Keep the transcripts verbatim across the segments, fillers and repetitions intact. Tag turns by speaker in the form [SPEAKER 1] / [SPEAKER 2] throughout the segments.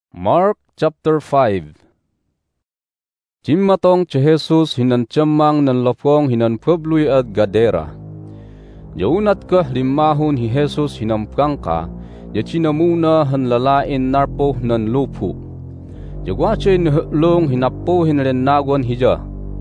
[SPEAKER 1] Mark chapter five. Jimmatong si Jesus hinan tiyamang nan lopong hinan Puebloy at Gadara. Yaunat ka limahon hi Jesus hinampang ka, ya cinamuna han lalain narpo nan lupu. Jagwachay nahlong hinapo hinren nagwan hija.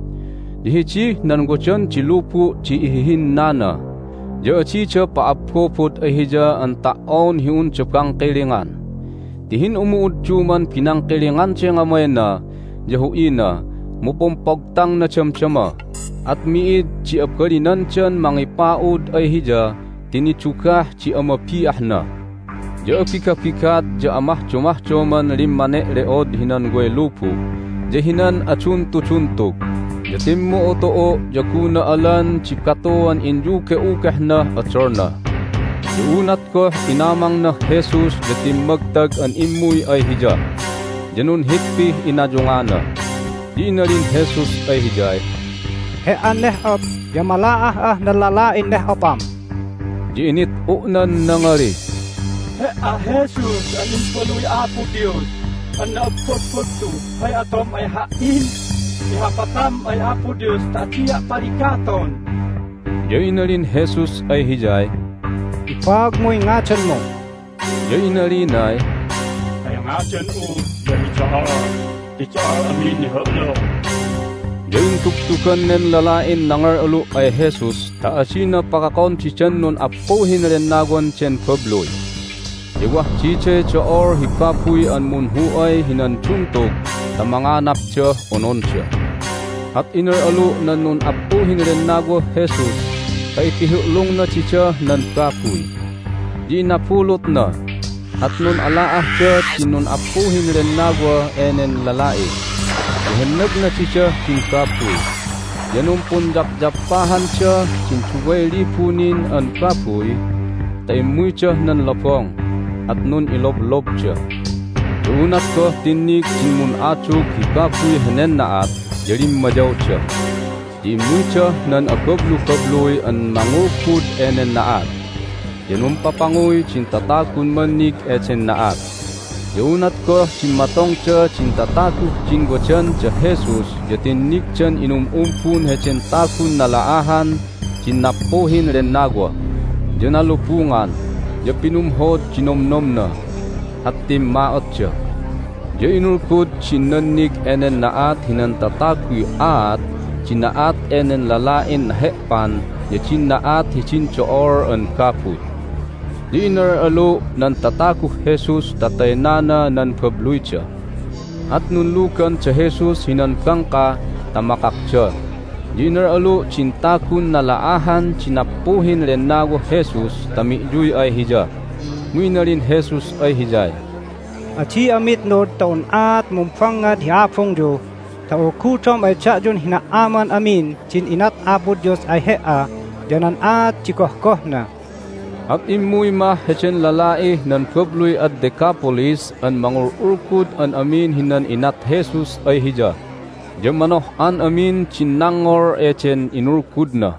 [SPEAKER 1] Dihichi nan gochen ci lupu ci ihihin nana. Ja aci ca paapkopot ay hija ang taon hiun cepang kelingan. Tihin umuud cuman pinangkilingan siya nga may na, jahuina, mupompagtang na tiyam-tiyama, at miid ci apkarinan tiyan mangipaud ay hija, tinitsukah ci amapiah na. Ja apika-pikat, ja amah-cumah-cuman limane reod hinan gwe lupu, ja hinan acuntu-cuntuk, ja timmo otoo, ja kuna alan ci katoan injuke-ukeh na atsorna. Diunat ko inamang na Jesus jatim magtag an imuy ay hija. Janun hikpi inajungana. Di na rin Jesus ay hijay.
[SPEAKER 2] He aneh op, yamalaah ah nalalain neh opam.
[SPEAKER 1] Di init unan nangari.
[SPEAKER 3] He a Jesus aning paluy apo Dios. An naapot-pot to, hay atom ay hain. Ihapatam ay apo Dios tatiya parikaton.
[SPEAKER 1] Di na rin Jesus ay hijay.
[SPEAKER 2] Ipag mo'y ngachan mo.
[SPEAKER 1] Yay na rin ay.
[SPEAKER 3] Kaya ngachan o, dahil saan, di saan amin ni Halo.
[SPEAKER 1] Yay tuktukan nen lalain nangar ulo ay Jesus, taasin na pakakon si Chan nun apuhin rin nagwan Chan Puebloy. Iwah chiche chaor hikapuy an munhuay hinantuntok, na mga napcha onon siya. At inar ulo na nun apuhin rin nagwa Jesus, kay pihulong na chicha nan kapuy. Di napulot na, at nun alaah siya tinun apuhin rin nagwa enen lalai. Ihenag na chicha tin kapuy. Yanong punjap-japahan siya cincuway lipunin an kapuy, taimuy siya nan lapong, at nun ilob-lob siya. Doonat ko tinig cinmun atsuk hikapuy henen naat, yarim majaw siya. Di mucha nan akablu-kabloy an mangukod enen naat. Yanong papangoy cintatakun manik eten naat. Yaunat ko cimatong ca cintatakuk cinggocan ca Jesus jatinik can inum-umpun hecen takun nalaahan cinapohin ren nagwa. Janalupungan, japinumhod cinomnom na, hatim maot ca. Jainulkud cinanik enen naat hinantatakui at cinaat enen lalain hekpan, ya cinaat hicin coor en kapuy. Di inar alo nan tatakuh Jesus tatay nana nan Puebloy siya. At nunlukan sa Jesus hinan kangka tamakak siya. Di inar alo cintakun nalaahan cinapuhin ren nago Jesus tamijuy ay hija. Muy na rin Jesus ay hijay.
[SPEAKER 2] Aci amit nod taon at mumpangad hiapong jo. Tao kutom ay tiyadyon hinaaman amin, cin inat apo Diyos ay hea, janan at cikoh-koh na.
[SPEAKER 1] At imuy ma hecen lalai nan Puebloy at Decapolis an mangururkud an amin hinan inat Jesus ay hija. Jamanoh an amin cinangor ecen inurkud na.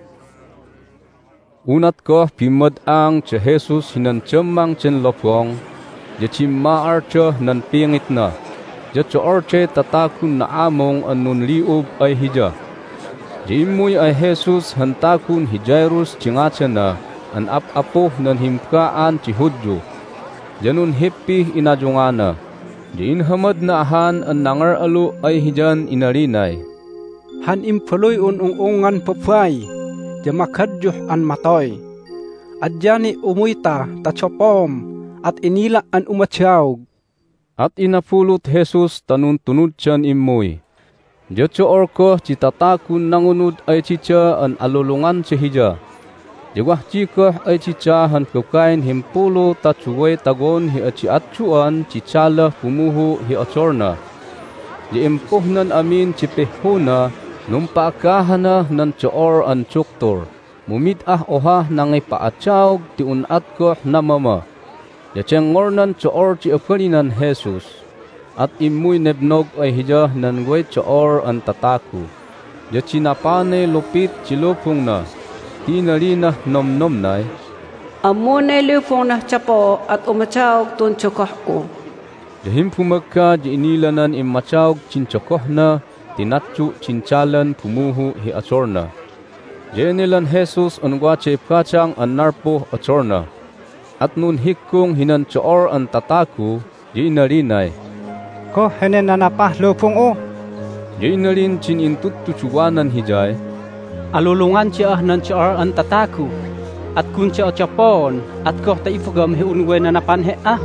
[SPEAKER 1] Unat ko pimad ang ca Jesus hinan cemang cen lopong, jacim maar ca nan pingit na. Jatso orche tatakun na among anun liub ay hija. Jimuy ay Jesus hantakun hijairus cingaca na an ap-apo nan himkaan cihudyo. Janun hippi inajungana. Jiin hamad na ahan an nangar alu ay hijan inarinay.
[SPEAKER 2] Han impuluy unungungan papay, jamakadjuh an matoy. Adjani umuyta tachopom at inila an umatsyaw.
[SPEAKER 1] At inapulot Jesus tanun tunod siyan imoy. Diyo orko citatakun nangunod ay chicha an alulungan si hija. Diwah chikoh ay chicha han kukain himpulo tatsuway tagon hi aci atsuan chichala pumuho hi atsorna. Di impuhnan amin cipehuna numpaakahana nan choor an chuktor. Mumit ah oha nangay paatsaw ti unat ko namama. Yacengornan coor ci apalinan Jesus, at imuy nebnog ay hija nan gway coor an tataku. Yacinapane lupit cilupong na, tinalina nom-nom nay.
[SPEAKER 4] Amunay lupong na chapo at umatsaw tun chokoh ko.
[SPEAKER 1] Jahim pumagka di inilanan imachawg cincokohna tinatsu cincalan pumuhu hi asorna. Jenilan Jesus ungwache kacang an narpo asorna. At nun hikung hinan choor an tataku di inarinay.
[SPEAKER 2] Ko henen nanapah lupong o.
[SPEAKER 1] Di inarin cin intuttu chuwanan hijay.
[SPEAKER 4] Alulungan siya nan choor an tataku. At kun siya chapon at ko taifugam hi unwe nanapan he ah.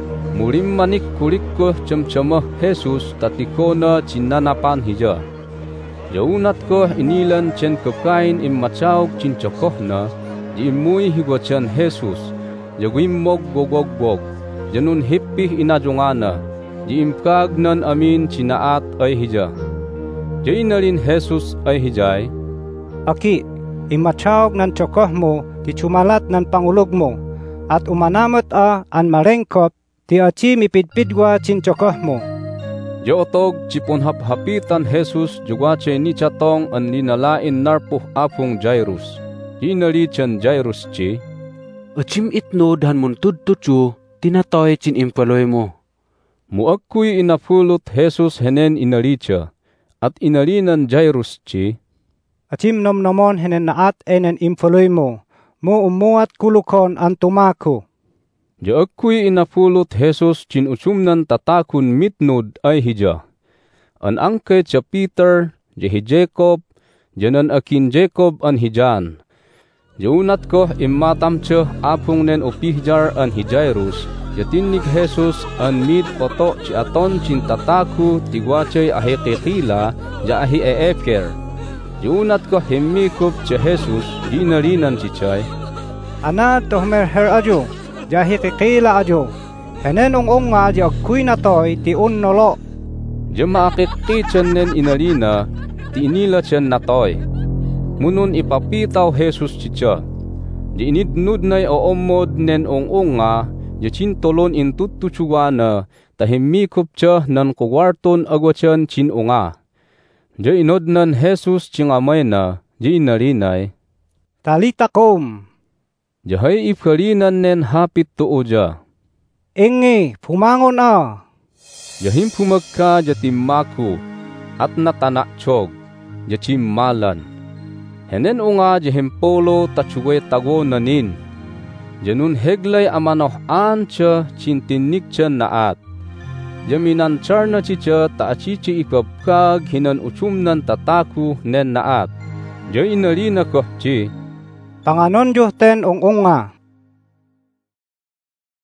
[SPEAKER 1] Murim manik kurikko chamchamah Jesus tatikona cinanapan hija. Jaunat ko inilan cen kekain imachawg cincokohna di imui higwachan Jesus. Jagwimog gogog-gog. Janun hippih inajungana. Di imkagnan amin cinaat ay hija. Jainarin Jesus ay hijay.
[SPEAKER 2] Aki, imachawg nan cokoh mo, ti cumalat nan pangulog mo, at umanamot a an marengkop, ti aci mipidpidwa cin cokoh mo.
[SPEAKER 1] Jotog cipon hap-hapitan Jesus jugace ni catong an linalain narpuh apung Jairus. Hinali chan Jairus ci.
[SPEAKER 4] Acim itno dan muntudtucu, tinatoy cin impaloy mo.
[SPEAKER 1] Muakkuy inapulot Jesus henen inalicha, at inalinan Jairus ci.
[SPEAKER 2] Acim nomnomon henen naat enen impaloy mo, mo umuat kulukon an tumako.
[SPEAKER 1] Jaakkuy inapulot Jesus cin usumnan tatakun mitnud ay hija. An angke ca Peter, jehi Jacob, janan akin Jacob an hijan. Jaunat ko imatam ca apung nen upihjar an hijairus, jatinik Jesus an mid poto ci aton cin tataku tigwacay ahi kikila, ja ahi eefker. Jaunat ko himikup ca Jesus, dinarinan cicay.
[SPEAKER 2] Ana tohmer her ajo. Jahi kikila ajo. Henen ung nga di agkuy na toy ti unnolo.
[SPEAKER 1] Jama akikichan nen inalina ti inila chan na toy. Munun ipapitaw Jesus chicha. Di inidnud na'y oomod nen ung nga di cintolon intutuchuwana tahimikup cha nan kuwarton agwachan chin unga. Di inodnan Jesus chingamay na di inalinay.
[SPEAKER 2] Talita kum.
[SPEAKER 1] Jahay ipkalinan nen hapit tuoja.
[SPEAKER 2] Ingi, pumangon a.
[SPEAKER 1] Jahim pumagka jatim maku at natanakchog jatim malan. Henen unga jahim polo tachuwe tago nanin. Janun heglay amanoh ancha cintinik chan naat. Jaminan charna chicha taachichi ikapkag hinan uchumnan tataku nen naat. Jay inalina koh chi.
[SPEAKER 2] Panganon juhten ung unga.